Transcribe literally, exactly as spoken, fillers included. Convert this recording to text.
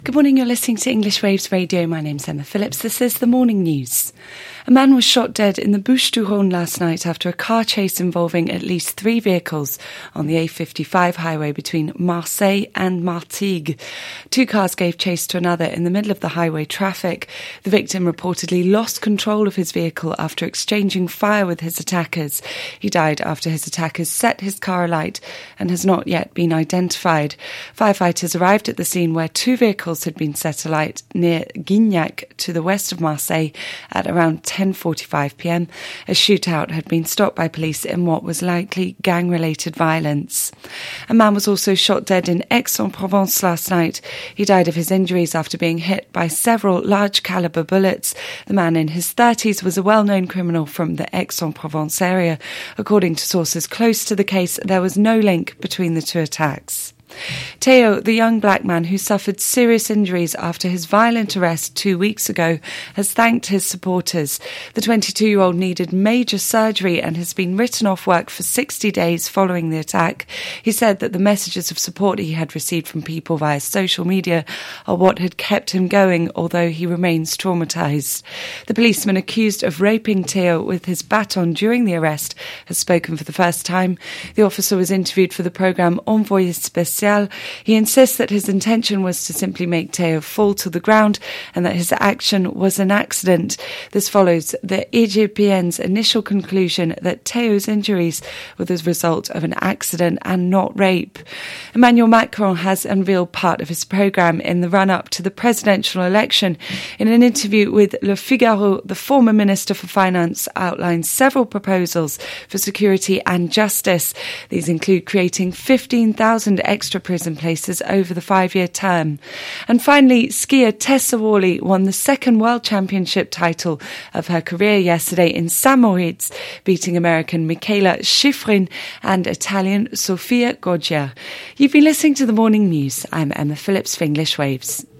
Good morning, you're listening to English Waves Radio. My name's Emma Phillips. This is the morning news. A man was shot dead in the Bouches du Rhône last night after a car chase involving at least three vehicles on the A fifty-five highway between Marseille and Martigues. Two cars gave chase to another in the middle of the highway traffic. The victim reportedly lost control of his vehicle after exchanging fire with his attackers. He died after his attackers set his car alight and has not yet been identified. Firefighters arrived at the scene where two vehicles had been set alight near Guignac to the west of Marseille at around ten forty-five p.m. A shootout had been stopped by police in what was likely gang-related violence. A man was also shot dead in Aix-en-Provence last night. He died of his injuries after being hit by several large-caliber bullets. The man in his thirties was a well-known criminal from the Aix-en-Provence area. According to sources close to the case, there was no link between the two attacks. Theo, the young black man who suffered serious injuries after his violent arrest two weeks ago, has thanked his supporters. The twenty-two-year-old needed major surgery and has been written off work for sixty days following the attack. He said that the messages of support he had received from people via social media are what had kept him going, although he remains traumatised. The policeman accused of raping Theo with his baton during the arrest has spoken for the first time. The officer was interviewed for the programme Envoyé Spécial. He insists that his intention was to simply make Theo fall to the ground and that his action was an accident. This follows the I G P N's initial conclusion that Theo's injuries were the result of an accident and not rape. Emmanuel Macron has unveiled part of his programme in the run-up to the presidential election. In an interview with Le Figaro, the former Minister for Finance outlined several proposals for security and justice. These include creating fifteen thousand extra prison places over the five-year term. And finally, skier Tessa Worley won the second World Championship title of her career yesterday in Saint Moritz, beating American Michaela Schifrin and Italian Sofia Goggia. You've been listening to the morning news. I'm Emma Phillips for English Waves.